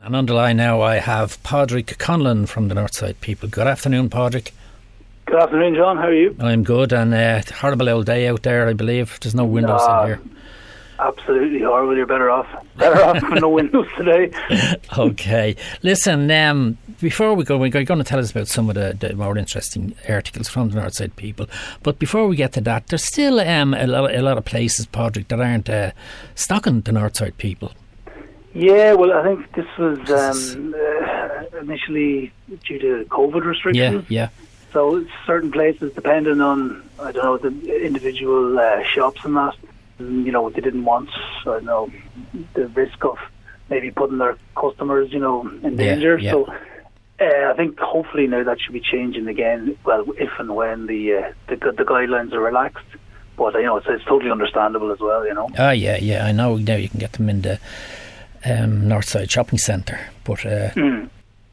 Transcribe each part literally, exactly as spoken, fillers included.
And on the line now I have Padraig Conlon from the Northside People. Good afternoon, Padraig. Good afternoon, John. How are you? I'm good, and uh, horrible old day out there, I believe. There's no windows uh, in here. Absolutely horrible. You're better off. Better off with no windows today. Okay. Listen, um, before we go, we're going to tell us about some of the, the more interesting articles from the Northside People. But before we get to that, there's still um, a, lot, a lot of places, Padraig, that aren't uh, stocking the Northside People. Yeah, well, I think this was um, uh, initially due to COVID restrictions. Yeah, yeah. So certain places, depending on, I don't know, the individual uh, shops and that, you know, they didn't want, I don't know, the risk of maybe putting their customers, you know, in danger. Yeah, yeah. So uh, I think hopefully now that should be changing again, well, if and when the uh, the, the guidelines are relaxed. But, you know, it's, it's totally understandable as well, you know. Ah, yeah, yeah, I know now you can get them in the um, Northside Shopping Centre, but uh, mm.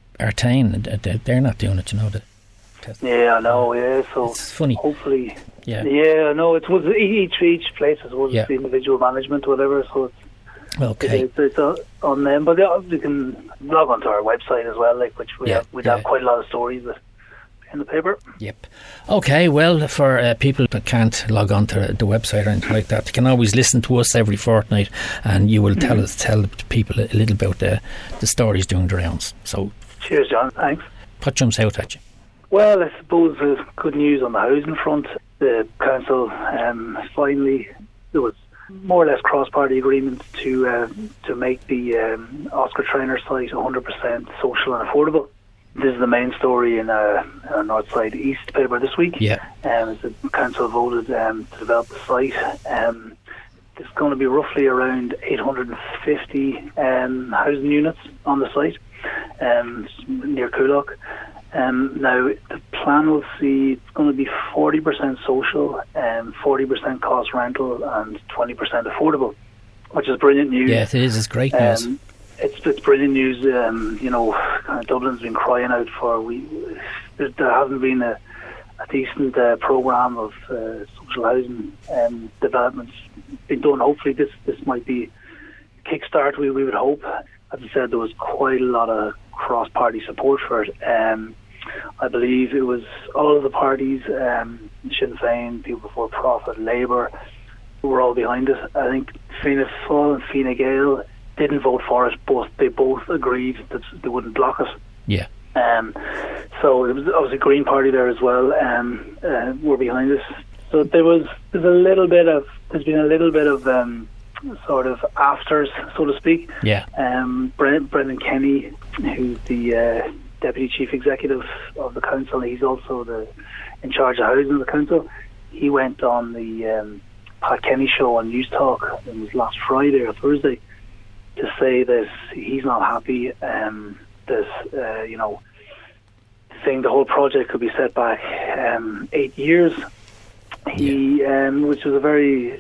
Artane, they're not doing it, you know. The, Yeah, I know. Yeah, so it's funny. Hopefully, yeah, yeah, I know. It was each each place was yeah. the individual management, whatever. So it's okay. It's, it's uh, on them, but yeah, you can log onto our website as well, like which we yeah, have, we'd yeah. have quite a lot of stories in the paper. Yep. Okay. Well, for uh, people that can't log on to the website or anything like that, they can always listen to us every fortnight, and you will tell mm. us tell people a little about the the stories doing the rounds. So, cheers, John. Thanks. What jumps out at you? Well, I suppose there's good news on the housing front. The council um, finally, there was more or less cross-party agreement to uh, to make the um, Oscar Traynor site one hundred percent social and affordable. This is the main story in uh, our Northside East paper this week. Yeah. Um, as the council voted um, to develop the site. Um, there's going to be roughly around eight hundred fifty um, housing units on the site um, near Coolock. Um, now, the plan will see it's going to be forty percent social, um, forty percent cost rental and twenty percent affordable, which is brilliant news. Yeah, it is. It's great news. Um, it's, it's brilliant news. Um, you know, kind of Dublin's been crying out for, we, there, there hasn't been a, a decent uh, programme of uh, social housing um, developments been done. Hopefully this, this might be a kickstart, we, we would hope. As I said, there was quite a lot of cross-party support for it. Um, I believe it was all of the parties, um, Sinn Féin, People Before Profit, Labour, were all behind it. I think Fianna Fáil and Fine Gael didn't vote for it, but they both agreed that they wouldn't block it. Yeah. Um, so there was obviously Green Party there as well, um, uh, were behind it. So there was there's a little bit of there's been a little bit of um, sort of afters, so to speak. Yeah. Um, Brendan, Brendan Kenny, who's the uh, Deputy Chief Executive of the Council, he's also the in charge of housing of the Council. He went on the um, Pat Kenny show on News Talk, it was last Friday or Thursday, to say that he's not happy, um, that, uh, you know, saying the whole project could be set back um, eight years. He, yeah. um, which was a very,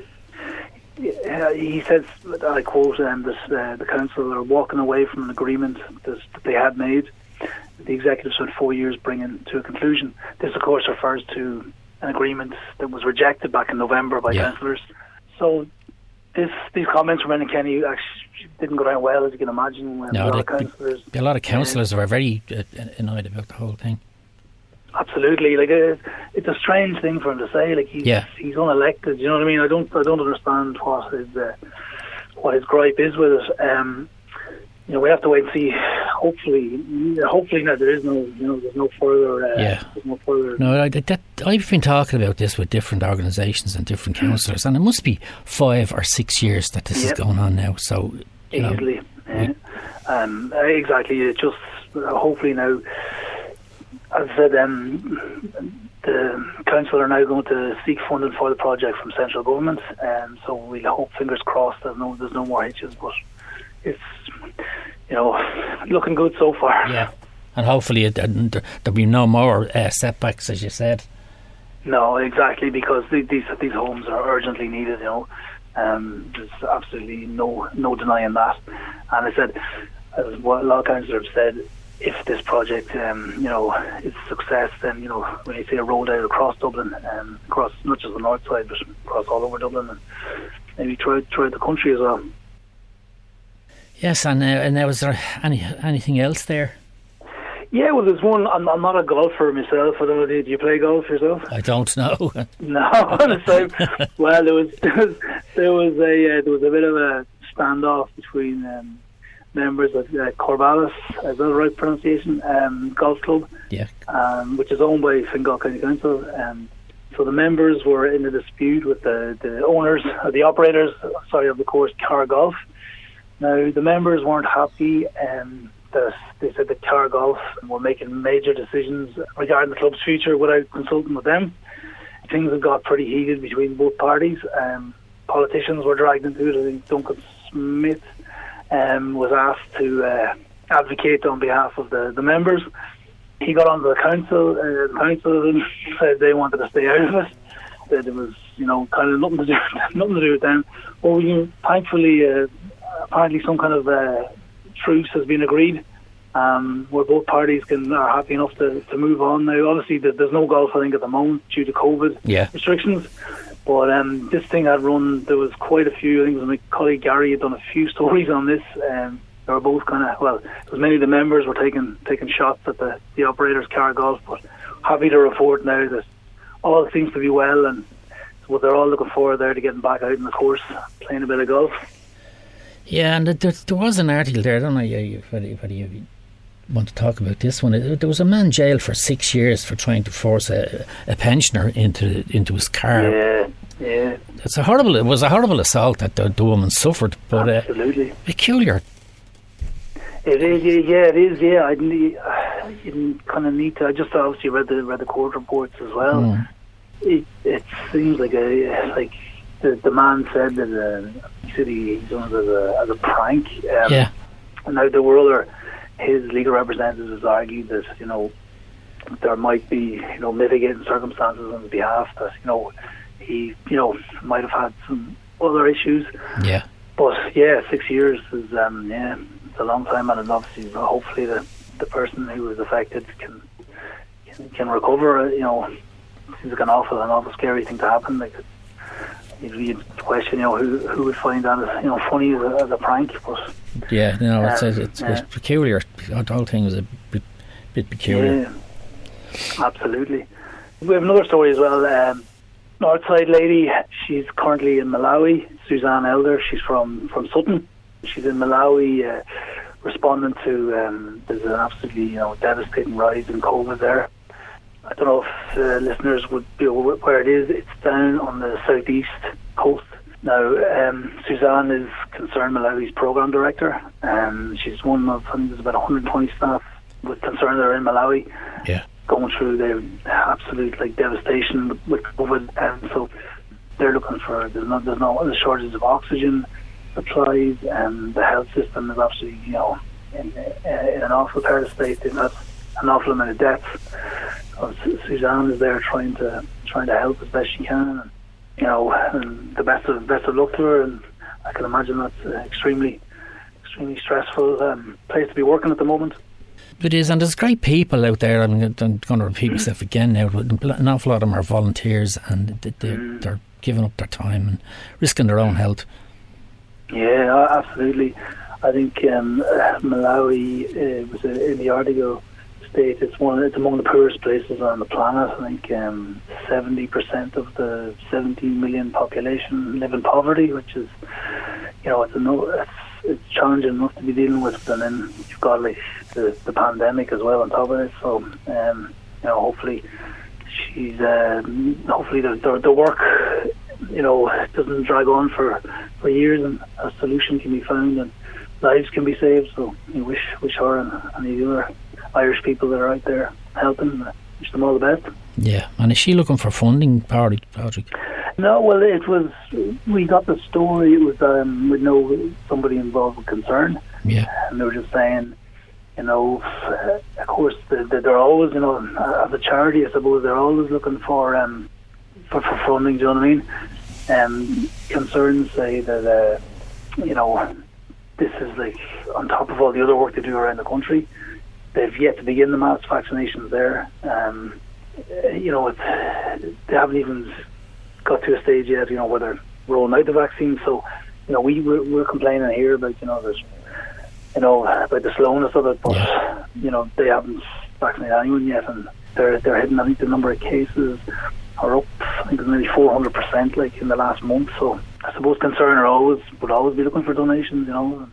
uh, he says, I quote, um, this, uh, the Council are walking away from an agreement that, that they had made. The executive spent four years bringing to a conclusion. This, of course, refers to an agreement that was rejected back in November by yeah. councillors. So this, these comments from Brendan Kenny actually didn't go down well, as you can imagine. When no, a lot they, of councillors, a lot of councillors uh, were very uh, annoyed about the whole thing. Absolutely, like uh, it's a strange thing for him to say. Like he's yeah. he's unelected. You know what I mean? I don't I don't understand what his uh, what his gripe is with it. Um, You know, we have to wait and see. Hopefully, hopefully, no, there is no, you know, there's no further. Uh, yeah. There's no further. No, I, that, I've been talking about this with different organisations and different councillors, and it must be five or six years that this yep. is going on now. So you easily, know, yeah. um, exactly. It's just uh, hopefully now, as I said, um, the council are now going to seek funding for the project from central government, and so we hope, fingers crossed, there's no there's no more hitches, but it's, you know, looking good so far. Yeah, and hopefully it, and there'll be no more uh, setbacks, as you said. No, exactly, because these these homes are urgently needed. You know, um, there's absolutely no no denying that. And I said, as what a lot of councillors have said, if this project, um, you know, is a success, then, you know, when you see a road out across Dublin, um, across not just the north side, but across all over Dublin, and maybe throughout, throughout the country as well. Yes, and uh, and now, was there any anything else there? Yeah, well, there's one. I'm, I'm not a golfer myself. I don't know. Do you play golf yourself? I don't know. No. So, well, there was there was, there was a uh, there was a bit of a standoff between um, members of uh, Corvallis, is that the right pronunciation? Um, golf club. Yeah. Um, which is owned by Fingal County Council. Um, so the members were in a dispute with the the owners, or the operators, sorry, of the course, Car Golf. Now the members weren't happy. Um, that they said that Car Golf were making major decisions regarding the club's future without consulting with them. Things had got pretty heated between both parties. Um, politicians were dragged into it. I think Duncan Smith um, was asked to uh, advocate on behalf of the, the members. He got onto the council. Uh, the council said they wanted to stay out of it. That it was, you know, kind of nothing to do, nothing to do with them. Well, we, thankfully, uh, apparently, some kind of uh, truce has been agreed, um, where both parties can are happy enough to, to move on now. Obviously, there's no golf, I think, at the moment due to COVID yeah. restrictions. But um, this thing had run. There was quite a few. I think it was my colleague Gary had done a few stories on this. Um, they were both kind of well. It was many of the members were taking taking shots at the the operators, Car Golf. But happy to report now that all seems to be well, and what they're all looking forward there to getting back out in the course, playing a bit of golf. Yeah, and there, there was an article there. I don't know whether, whether you want to talk about this one. There was a man jailed for six years for trying to force a, a pensioner into into his car. Yeah, yeah. It's a horrible. It was a horrible assault that the, the woman suffered. But absolutely uh, peculiar. It is. Yeah, it is. Yeah, I didn't, I didn't kind of need to. I just obviously read the read the court reports as well. Mm. It it seems like a like. The, the man said that uh, he said he, he's done it as a, as a prank. Um, yeah. And now there were other, his legal representatives argued that, you know, there might be, you know, mitigating circumstances on his behalf, that, you know, he, you know, might have had some other issues. Yeah. But yeah, six years is, um, yeah, it's a long time, and obviously, hopefully, the the person who was affected can can, can recover. You know, it seems like an awful, an awful scary thing to happen. Like, you'd question, you know, who who would find that as, you know, funny as a, as a prank, but yeah, no, it's, um, it's, it's, yeah. it's peculiar. The whole thing was a bit, bit peculiar. Yeah, absolutely. We have another story as well. Um, Northside lady, she's currently in Malawi. Suzanne Elder, she's from from Sutton. She's in Malawi, uh, responding to um, there's an absolutely, you know, devastating rise in COVID there. I don't know if uh, listeners would be aware where it is. It's down on the southeast coast. Now, um, Suzanne is Concern Malawi's program director, and she's one of, I think there's about one hundred twenty staff with Concern that are in Malawi. Yeah. Going through the absolute like devastation with COVID, and so they're looking for. There's no there's no there's shortages of oxygen supplies, and the health system is absolutely, you know, in, in an awful terrible state. They've had an awful amount of deaths. So Suzanne is there trying to trying to help as best she can, and, you know, and the best of best of luck to her. And I can imagine that's an extremely extremely stressful um, place to be working at the moment. It is, and there's great people out there. I mean, I'm going to repeat myself again now. An awful lot of them are volunteers, and they, they, mm. they're giving up their time and risking their own health. Yeah, absolutely. I think um, uh, Malawi uh, was uh, in the article state. It's one. It's among the poorest places on the planet. I think um, seventy percent of the seventeen million population live in poverty, which is, you know, it's a no. It's, it's challenging enough to be dealing with, and then you've got like the, the pandemic as well on top of it. So, um, you know, hopefully she's uh, hopefully the, the the work, you know, doesn't drag on for, for years, and a solution can be found and lives can be saved. So we wish wish her and, and the other Irish people that are out there helping, wish them all the best. Yeah, and is she looking for funding, Patrick? No, well, it was, we got the story, it was, um, we know somebody involved with Concern. Yeah. And they were just saying, you know, uh, of course, the, the, they're always, you know, as a charity, I suppose, they're always looking for, um, for, for funding, do you know what I mean? Um, Concerns say that, uh, you know, this is like on top of all the other work they do around the country. They've yet to begin the mass vaccinations there. Um, you know, it's, they haven't even got to a stage yet, you know, where they're rolling out the vaccine. So, you know, we we're, we're complaining here about, you know, there's you know, about the slowness of it, but yeah. you know, they haven't vaccinated anyone yet, and they're they're hitting, I think the number of cases are up, I think it's nearly four hundred percent like in the last month. So I suppose concern are always would always be looking for donations, you know.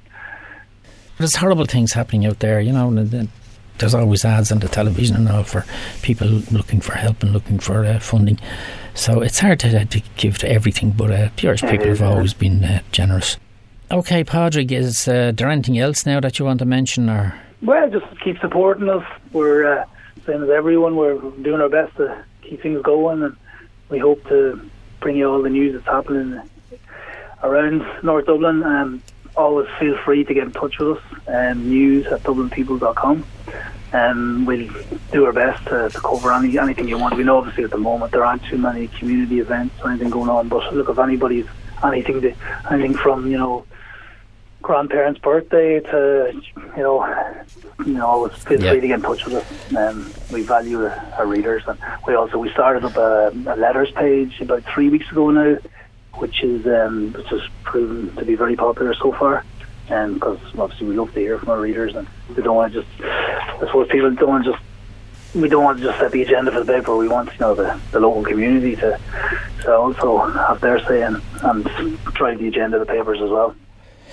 There's horrible things happening out there, you know, and there's always ads on the television and all for people looking for help and looking for uh, funding. So it's hard to, uh, to give to everything, but uh, the Irish people have always been uh, generous. Okay, Padraig, is uh, there anything else now that you want to mention? Or Well, just keep supporting us. We're, uh, same as everyone, we're doing our best to keep things going, and we hope to bring you all the news that's happening around North Dublin. Um, always feel free to get in touch with us, um, news at dublin people dot com, and we'll do our best to, to cover any anything you want. We know obviously at the moment there aren't too many community events or anything going on, but look, if anybody's anything to, anything from, you know, grandparents' birthday to, you know, you know, always feel yeah. free to get in touch with us. Um, we value our readers, and we also we started up a, a letters page about three weeks ago now, which is um, which has proven to be very popular so far. And because obviously we love to hear from our readers, and we don't want to just, I suppose people don't want to just, we don't want to just set the agenda for the paper. We want, you know, the, the local community to, to also have their say and, and drive the agenda of the papers as well.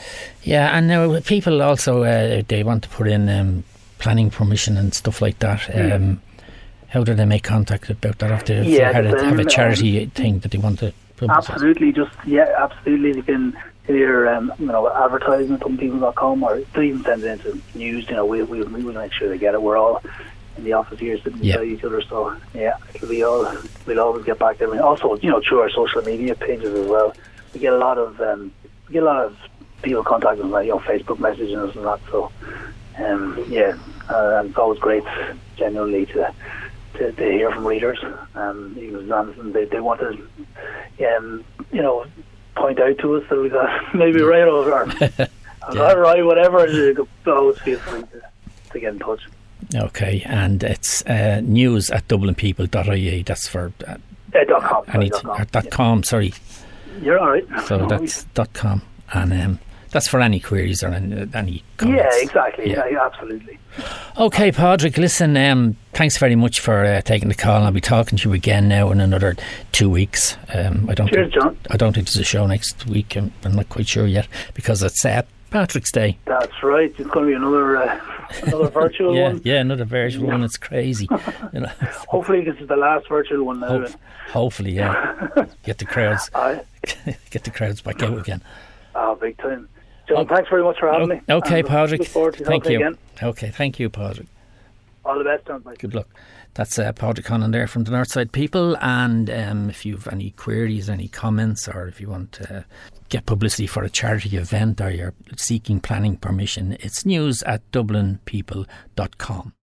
Yeah, and now people also, uh, they want to put in um, planning permission and stuff like that. Um, mm. How do they make contact about that? Have they yeah, have, um, have a charity um, thing that they want to publicise? Absolutely, just, yeah, absolutely. You can either, um, you know, advertise at dublin people dot com, or even send it into news. You know, we, we, we will make sure they get it. We're all in the office here sitting yeah. beside each other, so yeah, it'll be all, we'll always get back there. Also, you know, through our social media pages as well, we get a lot of um, we get a lot of people contacting us, like, you know, Facebook messaging us and that. So um, yeah, uh, and it's always great, genuinely, to to, to hear from readers. Um, even if they they want to, um, you know, point out to us that we got maybe right over, or yeah. got right, whatever. Always feel free to, to get in touch. Okay, and it's uh, news at dublin people dot I E. That's for uh, uh, dot com. Any, dot com. Or dot com, sorry. You're all right. So no that's dot com, and um, that's for any queries or any, any comments. Yeah, exactly. Yeah. Yeah, absolutely. Okay, Padraig, listen, um, thanks very much for uh, taking the call. I'll be talking to you again now in another two weeks. Um, I don't Cheers, think, John. I don't think there's a show next week. I'm, I'm not quite sure yet because it's uh, Patrick's Day. That's right. It's going to be another uh, another virtual yeah, one. Yeah, another virtual yeah. one. It's crazy. You know. Hopefully this is the last virtual one now. Hope, hopefully, yeah. Get the crowds Aye. Get the crowds back out again. Oh, big time. John, okay. Thanks very much for having okay, me. Okay, Padraig. Look forward to thank you. Again. Okay, thank you, Padraig. All the best, John. Bye. Good luck. That's uh, Padraig Connan there from the Northside People. And um, if you have any queries, any comments, or if you want to get publicity for a charity event or you're seeking planning permission, it's news at dublin people dot com.